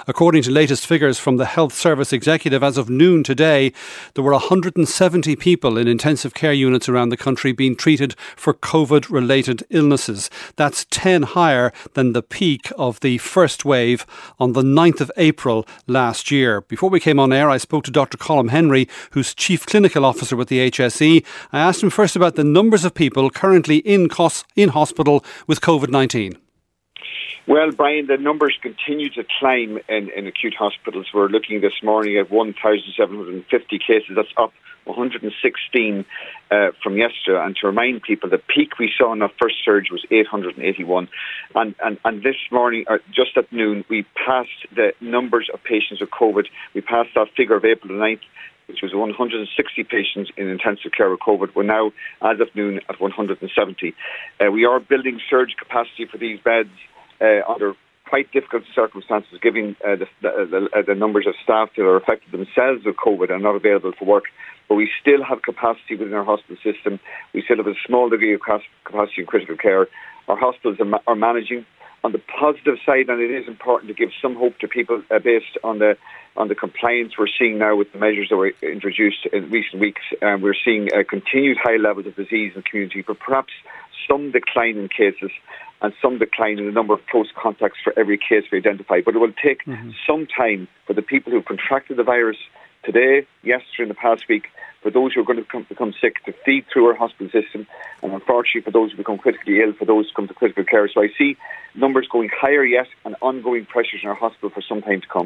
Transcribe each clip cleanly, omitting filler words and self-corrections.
According to latest figures from the Health Service Executive, as of noon today, there were 170 people in intensive care units around the country being treated for COVID-related illnesses. That's 10 higher than the peak of the first wave on the 9th of April last year. Before we came on air, I spoke to Dr. Colm Henry, who's Chief Clinical Officer with the HSE. I asked him first about the numbers of people currently in hospital with COVID-19. Well, Brian, the numbers continue to climb in acute hospitals. We're looking this morning at 1,750 cases. That's up 116 from yesterday. And to remind people, the peak we saw in our first surge was 881. And this morning, just at noon, we passed the numbers of patients with COVID. We passed that figure of April the 9th, which was 160 patients in intensive care with COVID. We're now, as of noon, at 170. We are building surge capacity for these beds under quite difficult circumstances, given the numbers of staff that are affected themselves with COVID and not available for work. But we still have capacity within our hospital system. We still have a small degree of capacity in critical care. Our hospitals are managing. On the positive side, and it is important to give some hope to people based on the compliance we're seeing now with the measures that were introduced in recent weeks. We're seeing continued high levels of disease in the community, but perhaps some decline in cases and some decline in the number of close contacts for every case we identify. But it will take some time for the people who contracted the virus today, yesterday, in the past week, for those who are going to become sick to feed through our hospital system, and unfortunately for those who become critically ill, for those who come to critical care. So I see numbers going higher yet and ongoing pressures in our hospital for some time to come.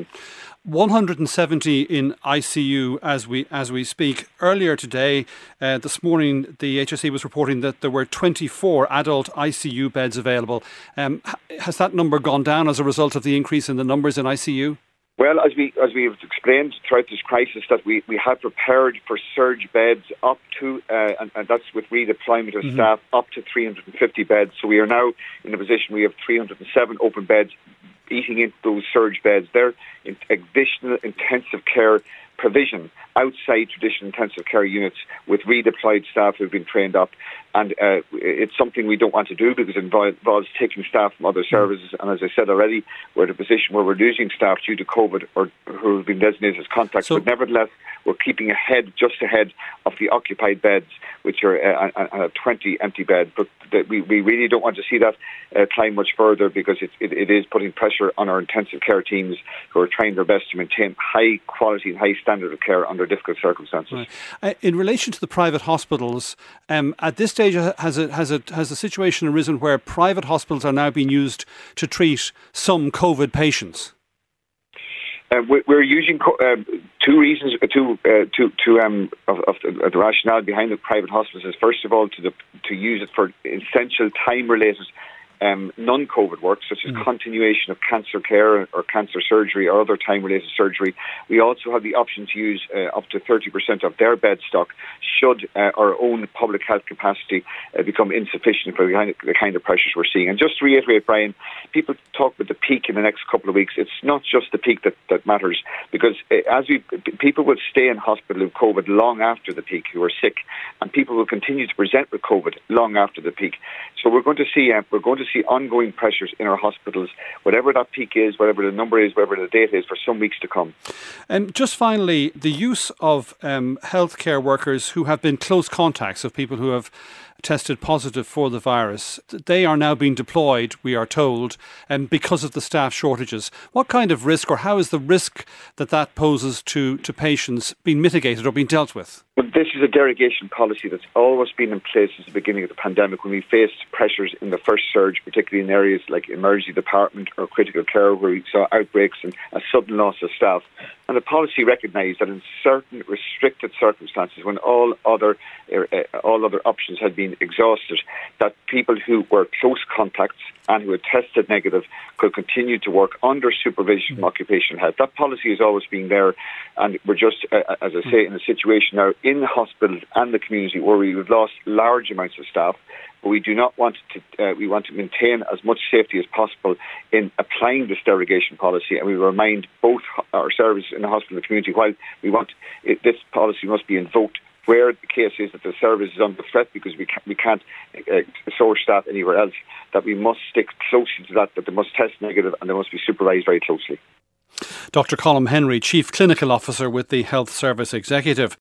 170 in ICU as we speak. Earlier today, this morning, the HSE was reporting that there were 24 adult ICU beds available. Has that number gone down as a result of the increase in the numbers in ICU? Well, as we've explained throughout this crisis, that we have prepared for surge beds up to, and that's with redeployment of staff, up to 350 beds. So we are now in a position we have 307 open beds eating into those surge beds. They're additional intensive care provision outside traditional intensive care units with redeployed staff who've been trained up. And it's something we don't want to do because it involves taking staff from other services. And as I said already, we're in a position where we're losing staff due to COVID or who have been designated as contacts. But nevertheless, we're keeping just ahead of the occupied beds, which are 20 empty beds. But we really don't want to see that climb much further because it is putting pressure on our intensive care teams who are trying their best to maintain high quality and high standard of care under difficult circumstances. Right. In relation to the private hospitals, at this stage, has a situation arisen where private hospitals are now being used to treat some COVID patients? We're using two reasons. Of the rationale behind the private hospitals is, first of all, to use it for essential time-related non-COVID work, such as continuation of cancer care or cancer surgery or other time-related surgery. We also have the option to use up to 30% of their bed stock should our own public health capacity become insufficient for the kind of pressures we're seeing. And just to reiterate, Brian, people talk about the peak in the next couple of weeks. It's not just the peak that matters, because people will stay in hospital with COVID long after the peak who are sick, and people will continue to present with COVID long after the peak. So we're going to see ongoing pressures in our hospitals, whatever that peak is, whatever the number is, whatever the date is, for some weeks to come. And just finally, the use of healthcare workers who have been close contacts of people who have tested positive for the virus, they are now being deployed, we are told, because of the staff shortages. What kind of risk, or how is the risk that poses to patients being mitigated or being dealt with? Well, this is a derogation policy that's always been in place since the beginning of the pandemic, when we faced pressures in the first surge, particularly in areas like emergency department or critical care, where we saw outbreaks and a sudden loss of staff. And the policy recognised that in certain restricted circumstances, when all other options had been exhausted, that people who were close contacts and who had tested negative could continue to work under supervision from occupational health. That policy has always been there, and we're just, as I say, in a situation now in the hospitals and the community where we've lost large amounts of staff. But we do not want to. We want to maintain as much safety as possible in applying this derogation policy, and we remind both our services in the hospital and the community, while we want this policy must be invoked where the case is that the service is under threat because we can't source staff anywhere else, that we must stick closely to that they must test negative and they must be supervised very closely. Dr. Colm Henry, Chief Clinical Officer with the Health Service Executive.